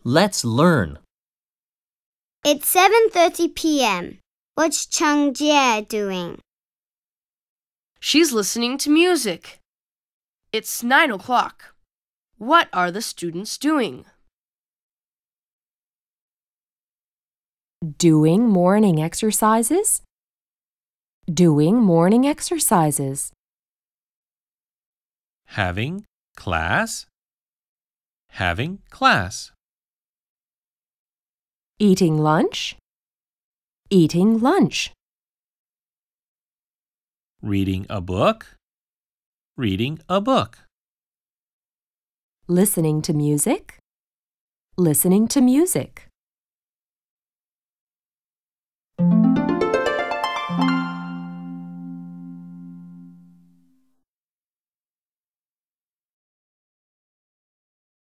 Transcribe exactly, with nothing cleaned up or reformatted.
Let's learn. It's seven thirty p m What's Cheng Jie doing? She's listening to music. It's nine o'clock. What are the students doing? Doing morning exercises. Doing morning exercises. Having class. Having class. Eating lunch. Eating lunch. Reading a book. Reading a book. Listening to music. Listening to music.